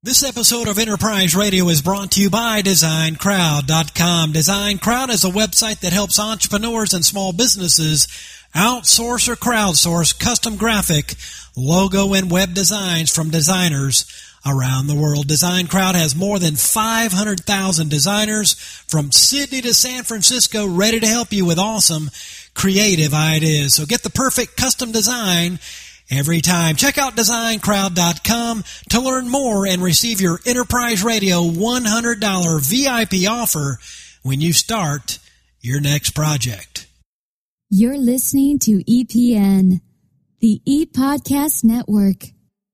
This episode of Enterprise Radio is brought to you by DesignCrowd.com. DesignCrowd is a website that helps entrepreneurs and small businesses outsource or crowdsource custom graphic, logo, and web designs from designers around the world. DesignCrowd has more than 500,000 designers from Sydney to San Francisco ready to help you with awesome creative ideas. So get the perfect custom design every time. Check out DesignCrowd.com to learn more and receive your Enterprise Radio $100 VIP offer when you start your next project. You're listening to EPN, the ePodcast Network.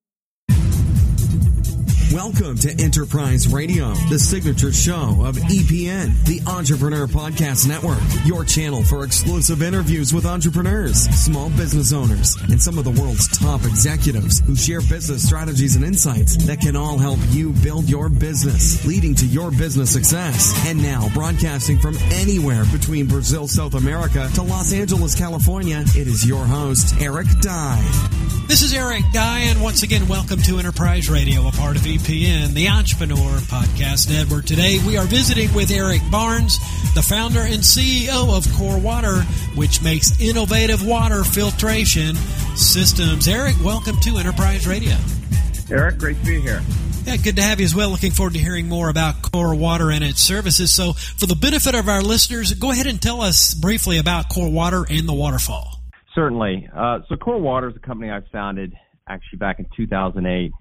Welcome to Enterprise Radio, the signature show of EPN, the Entrepreneur Podcast Network, your channel for exclusive interviews with entrepreneurs, small business owners, and some of the world's top executives who share business strategies and insights that can all help you build your business, leading to your business success. And now, broadcasting from anywhere between Brazil, South America to Los Angeles, California, it is your host, Eric Dye. This is Eric Dye, and once again, welcome to Enterprise Radio, a part of EPN, the Entrepreneur Podcast Network. Today, we are visiting with Eric Barnes, the founder and CEO of Core Water, which makes innovative water filtration systems. Eric, welcome to Enterprise Radio. Eric, great to be here. Yeah, good to have you as well. Looking forward to hearing more about Core Water and its services. So, for the benefit of our listeners, go ahead and tell us briefly about Core Water and the waterfall. Certainly. So Core Water is a company I founded actually back in 2008.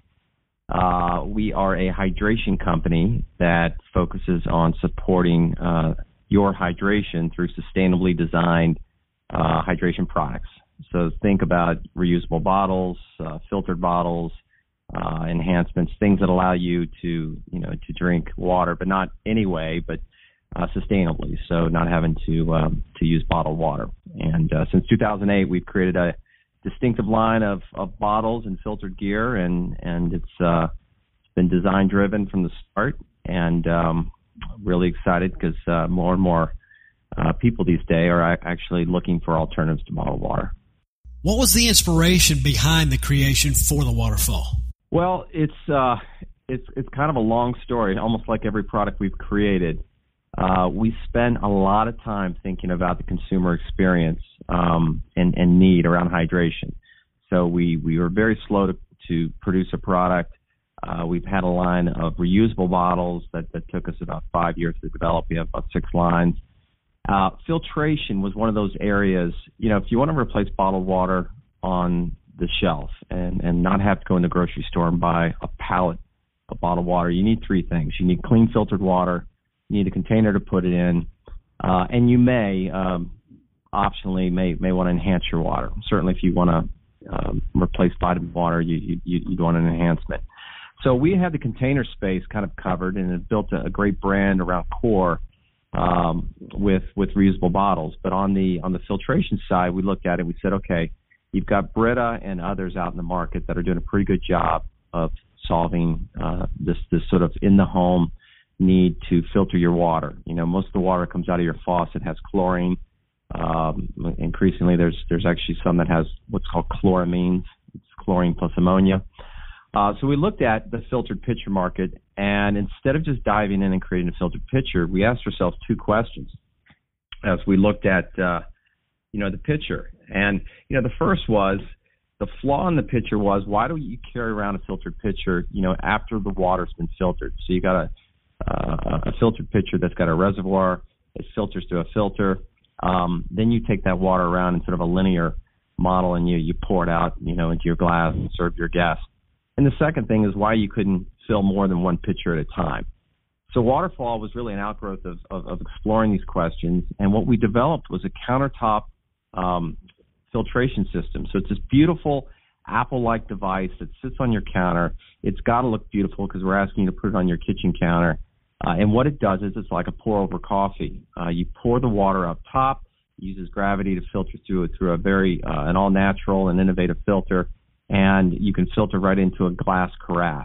We are a hydration company that focuses on supporting your hydration through sustainably designed hydration products. So think about reusable bottles, filtered bottles, enhancements, things that allow you to drink water, but not anyway, but sustainably, so not having to use bottled water. And since 2008, we've created a distinctive line of bottles and filtered gear, and it's been design driven from the start, and really excited because more and more people these days are actually looking for alternatives to bottled water. What was the inspiration behind the creation for the waterfall? Well, it's kind of a long story, almost like every product we've created. We spend a lot of time thinking about the consumer experience and need around hydration. So we were very slow to produce a product. We've had a line of reusable bottles that took us about 5 years to develop. We have about 6 lines. Filtration was one of those areas, if you want to replace bottled water on the shelf and not have to go in the grocery store and buy a pallet of bottled water, you need 3 things. You need clean filtered water, you need a container to put it in, and you may optionally may want to enhance your water. Certainly, if you want to replace vitamin water, you'd want an enhancement. So we had the container space kind of covered, and it built a great brand around Core with reusable bottles. But on the filtration side, we looked at it. We said, okay, you've got Brita and others out in the market that are doing a pretty good job of solving this sort of in the home need to filter your water. Most of the water that comes out of your faucet has chlorine. Increasingly, there's actually some that has what's called chloramines. It's chlorine plus ammonia. So we looked at the filtered pitcher market, and instead of just diving in and creating a filtered pitcher, we asked ourselves 2 questions as we looked at the pitcher. And the first was, the flaw in the pitcher was, why do you carry around a filtered pitcher after the water's been filtered? So you got a filtered pitcher that's got a reservoir, it filters through a filter, then you take that water around in sort of a linear model and you pour it out into your glass and serve your guests. And the second thing is why you couldn't fill more than 1 pitcher at a time. So Waterfall was really an outgrowth of exploring these questions, and what we developed was a countertop filtration system. So it's this beautiful Apple-like device that sits on your counter. It's got to look beautiful because we're asking you to put it on your kitchen counter. And what it does is it's like a pour-over coffee. You pour the water up top, it uses gravity to filter through a very an all-natural and innovative filter, and you can filter right into a glass carafe.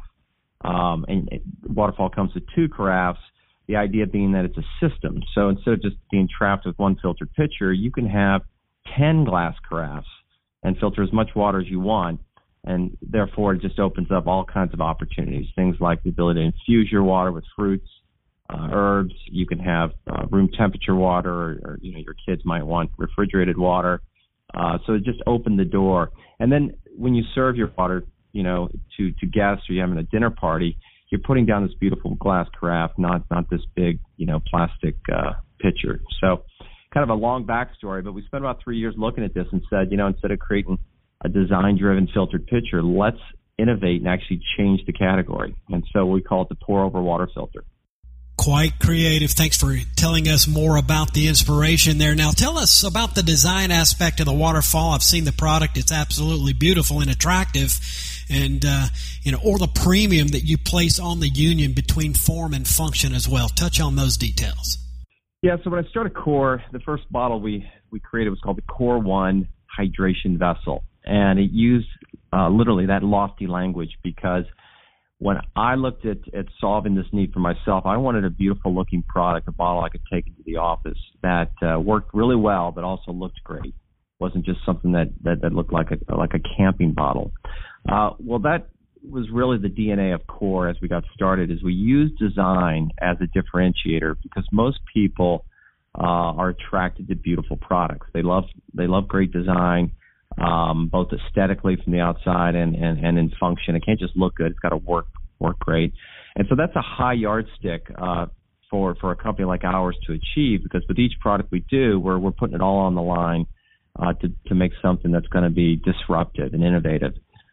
Waterfall comes with 2 carafes, the idea being that it's a system. So instead of just being trapped with 1 filtered pitcher, you can have 10 glass carafes and filter as much water as you want. And therefore, it just opens up all kinds of opportunities. Things like the ability to infuse your water with fruits, herbs. You can have room temperature water, or your kids might want refrigerated water. So it just opened the door. And then when you serve your water, to guests, or you're having a dinner party, you're putting down this beautiful glass carafe, not this big, plastic pitcher. So kind of a long backstory, but we spent about 3 years looking at this and said, instead of creating a design-driven filtered pitcher, let's innovate and actually change the category. And so we call it the pour-over water filter. Quite creative. Thanks for telling us more about the inspiration there. Now, tell us about the design aspect of the waterfall. I've seen the product. It's absolutely beautiful and attractive. And, or the premium that you place on the union between form and function as well. Touch on those details. Yeah, so when I started Core, the first bottle we created was called the Core One Hydration Vessel. And it used literally that lofty language because when I looked at solving this need for myself, I wanted a beautiful-looking product, a bottle I could take into the office that worked really well but also looked great. It wasn't just something that looked like a camping bottle. Well, that was really the DNA of Core as we got started, is we used design as a differentiator because most people are attracted to beautiful products. They love great design, both aesthetically from the outside and in function. It can't just look good. It's got to work great. And so that's a high yardstick for a company like ours to achieve, because with each product we do, we're putting it all on the line to make something that's going to be disruptive and innovative.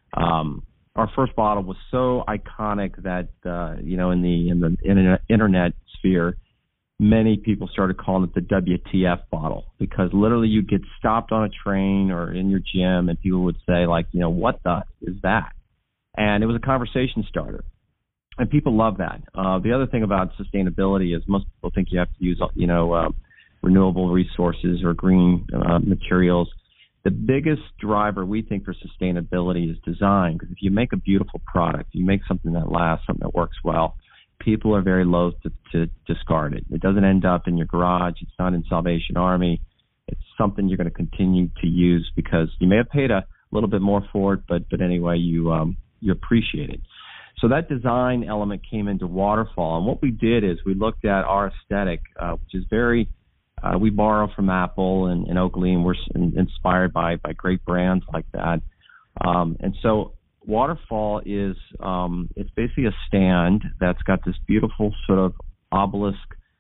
Our first bottle was so iconic that in the internet sphere, many people started calling it the WTF bottle, because literally you get stopped on a train or in your gym and people would say, like, what the is that? And it was a conversation starter. And people love that. The other thing about sustainability is most people think you have to use, renewable resources or green materials. The biggest driver we think for sustainability is design, because if you make a beautiful product, you make something that lasts, something that works well, people are very loath to discard it. It doesn't end up in your garage. It's not in Salvation Army. It's something you're going to continue to use because you may have paid a little bit more for it, but anyway, you appreciate it. So that design element came into Waterfall, and what we did is we looked at our aesthetic, which is very we borrow from Apple and Oakley, and we're inspired by great brands like that. And so Waterfall is it's basically a stand that's got this beautiful sort of obelisk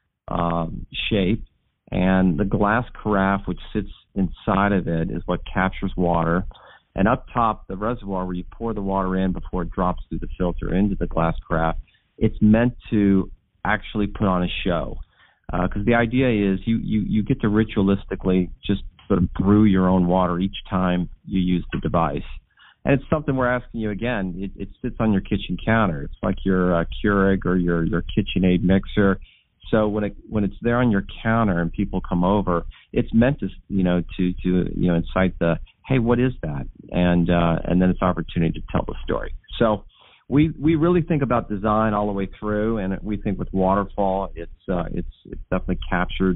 shape, and the glass carafe which sits inside of it is what captures water. And up top, the reservoir where you pour the water in before it drops through the filter into the glass carafe, it's meant to actually put on a show. Because the idea is you get to ritualistically just sort of brew your own water each time you use the device. And it's something we're asking you again. It sits on your kitchen counter. It's like your Keurig or your KitchenAid mixer. So when it's there on your counter and people come over, it's meant to incite the, hey, what is that? And then it's an opportunity to tell the story. So we really think about design all the way through, and we think with Waterfall, it's definitely captured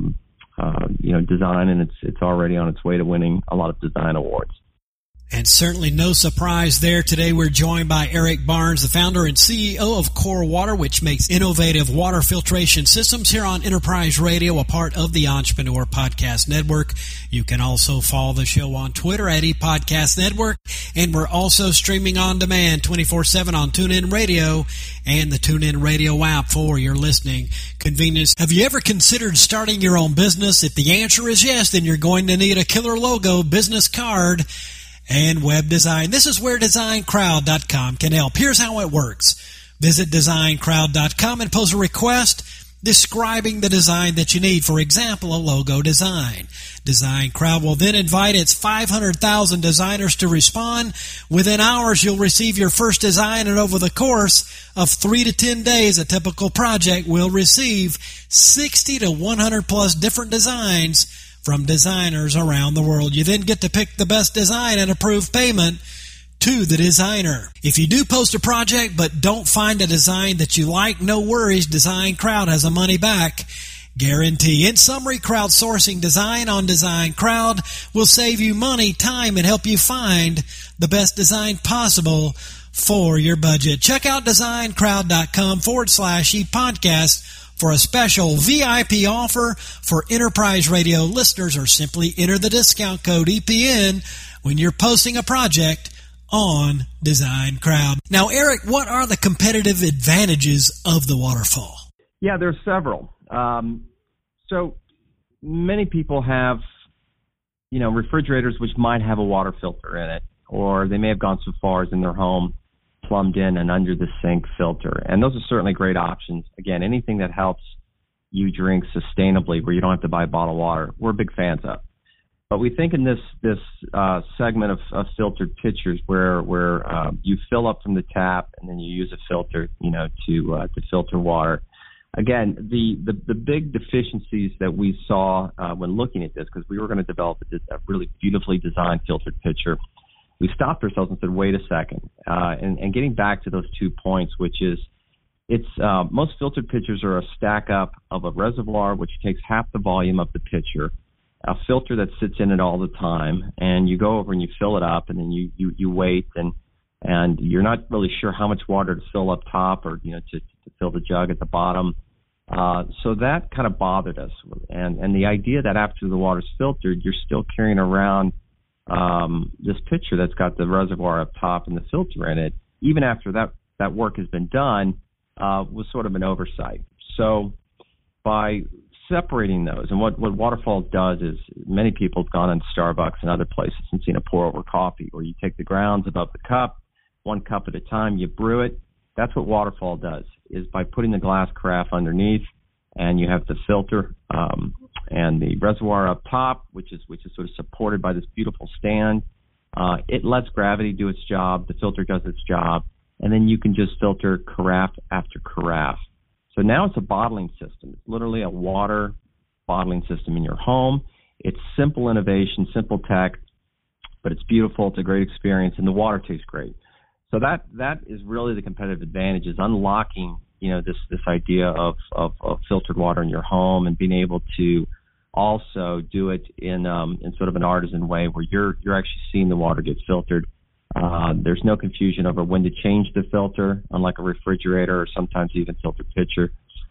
design, and it's already on its way to winning a lot of design awards. And certainly no surprise there. Today we're joined by Eric Barnes, the founder and CEO of Core Water, which makes innovative water filtration systems, here on Enterprise Radio, a part of the Entrepreneur Podcast Network. You can also follow the show on Twitter at ePodcast Network. And we're also streaming on demand 24/7 on TuneIn Radio and the TuneIn Radio app for your listening convenience. Have you ever considered starting your own business? If the answer is yes, then you're going to need a killer logo, business card, and web design. This is where DesignCrowd.com can help. Here's how it works. Visit DesignCrowd.com and pose a request describing the design that you need. For example, a logo design. DesignCrowd will then invite its 500,000 designers to respond. Within hours, you'll receive your first design, and over the course of 3 to 10 days, a typical project will receive 60 to 100 plus different designs from designers around the world. You then get to pick the best design and approve payment to the designer. If you do post a project but don't find a design that you like, no worries. DesignCrowd has a money back guarantee. In summary, crowdsourcing design on Design Crowd will save you money, time, and help you find the best design possible for your budget. Check out designcrowd.com/ePodcast for a special VIP offer for Enterprise Radio listeners, or simply enter the discount code EPN when you're posting a project on Design Crowd. Now, Eric, what are the competitive advantages of the waterfall? Yeah, there's several. So many people have, refrigerators which might have a water filter in it, or they may have gone so far as in their home plumbed in and under the sink filter. And those are certainly great options. Again, anything that helps you drink sustainably where you don't have to buy bottled water, we're big fans of. But we think in this segment of filtered pitchers where you fill up from the tap and then you use a filter, to filter water. Again, the big deficiencies that we saw when looking at this, because we were going to develop a really beautifully designed filtered pitcher, we stopped ourselves and said, wait a second. And getting back to those 2 points, which is most filtered pitchers are a stack up of a reservoir which takes half the volume of the pitcher, a filter that sits in it all the time, and you go over and you fill it up, and then you wait, and you're not really sure how much water to fill up top or to fill the jug at the bottom. So that kind of bothered us, and the idea that after the water's filtered, you're still carrying around this pitcher that's got the reservoir up top and the filter in it, even after that work has been done, was sort of an oversight. So by separating those, and what Waterfall does is, many people have gone into Starbucks and other places and seen a pour over coffee, where you take the grounds above the cup, 1 cup at a time, you brew it. That's what Waterfall does, is by putting the glass carafe underneath, and you have the filter and the reservoir up top, which is sort of supported by this beautiful stand. It lets gravity do its job. The filter does its job, and then you can just filter carafe after carafe. So now it's a bottling system. It's literally a water bottling system in your home. It's simple innovation, simple tech, but it's beautiful. It's a great experience, and the water tastes great. So that is really the competitive advantage, is unlocking this idea of filtered water in your home, and being able to also do it in sort of an artisan way, where you're actually seeing the water get filtered. There's no confusion over when to change the filter, unlike a refrigerator or sometimes even filtered pitcher.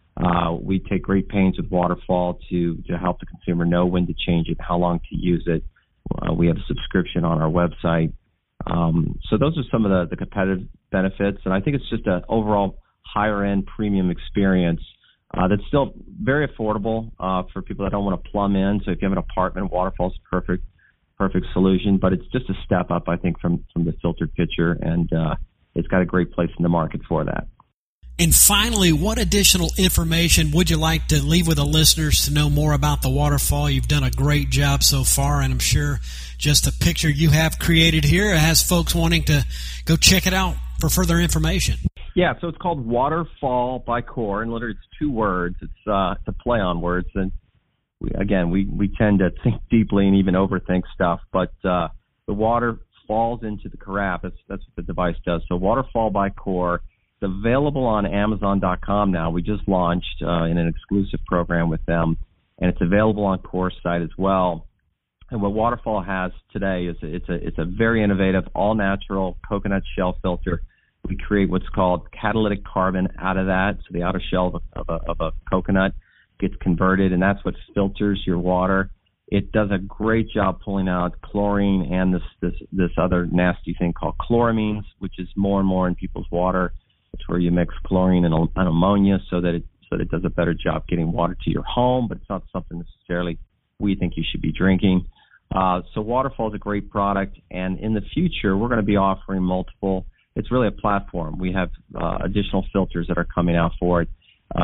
We take great pains with Waterfall to help the consumer know when to change it, how long to use it. We have a subscription on our website. So those are some of the competitive benefits, and I think it's just an overall higher-end premium experience that's still very affordable for people that don't want to plumb in. So if you have an apartment, Waterfall's a perfect solution, but it's just a step up, I think, from the filtered pitcher, and it's got a great place in the market for that. And finally, what additional information would you like to leave with the listeners to know more about the Waterfall? You've done a great job so far, and I'm sure just the picture you have created here has folks wanting to go check it out for further information. Yeah, so it's called Waterfall by Core, and literally it's 2 words. It's a play on words, and we tend to think deeply and even overthink stuff, but the water falls into the carafe. That's what the device does. So Waterfall by Core. It's available on Amazon.com now. We just launched in an exclusive program with them, and it's available on Core's site as well. And what Waterfall has today is it's a very innovative, all-natural coconut shell filter. We create what's called catalytic carbon out of that, so the outer shell of a coconut gets converted, and that's what filters your water. It does a great job pulling out chlorine and this other nasty thing called chloramines, which is more and more in people's water. It's where you mix chlorine and ammonia so that it does a better job getting water to your home, but it's not something necessarily we think you should be drinking. So Waterfall is a great product, and in the future we're going to be offering multiple. It's really a platform. We have additional filters that are coming out for it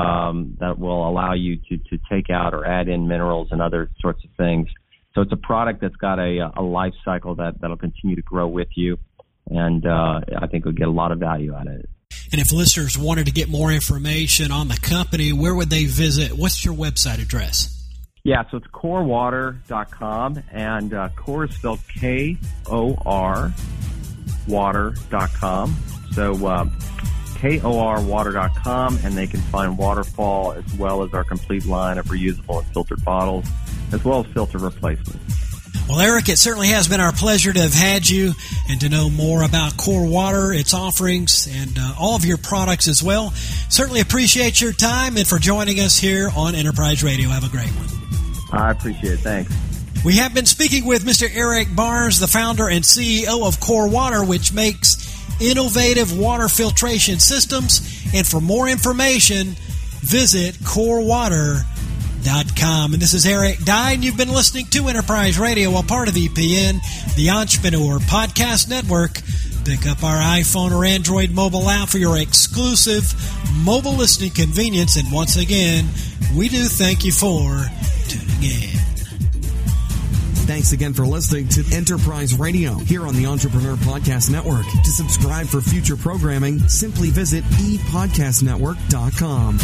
that will allow you to take out or add in minerals and other sorts of things. So it's a product that's got a life cycle that'll continue to grow with you, and I think we'll get a lot of value out of it. And if listeners wanted to get more information on the company, where would they visit? What's your website address? Yeah, so it's corewater.com, and Core is spelled K-O-R, water.com. So korwater.com, and they can find Waterfall as well as our complete line of reusable and filtered bottles, as well as filter replacements. Well, Eric, it certainly has been our pleasure to have had you and to know more about Core Water, its offerings, and all of your products as well. Certainly appreciate your time and for joining us here on Enterprise Radio. Have a great one. I appreciate it. Thanks. We have been speaking with Mr. Eric Barnes, the founder and CEO of Core Water, which makes innovative water filtration systems. And for more information, visit corewater.com. And this is Eric Dye, and you've been listening to Enterprise Radio, a part of EPN, the Entrepreneur Podcast Network. Pick up our iPhone or Android mobile app for your exclusive mobile listening convenience. And once again, we do thank you for tuning in. Thanks again for listening to Enterprise Radio here on the Entrepreneur Podcast Network. To subscribe for future programming, simply visit epodcastnetwork.com.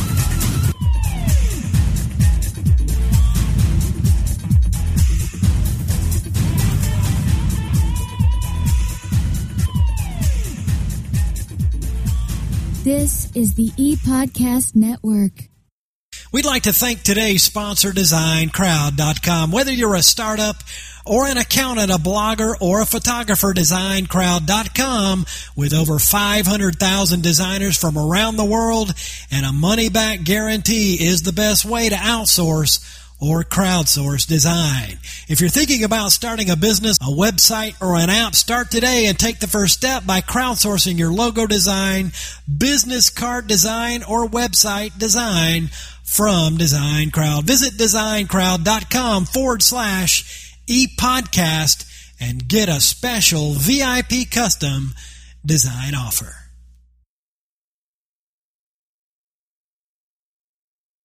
This is the ePodcast Network. We'd like to thank today's sponsor, DesignCrowd.com. Whether you're a startup or an accountant, a blogger, or a photographer, DesignCrowd.com, with over 500,000 designers from around the world and a money-back guarantee, is the best way to outsource or crowdsource design. If you're thinking about starting a business, a website, or an app, start today and take the first step by crowdsourcing your logo design, business card design, or website design from Design Crowd. Visit designcrowd.com/epodcast and get a special VIP custom design offer.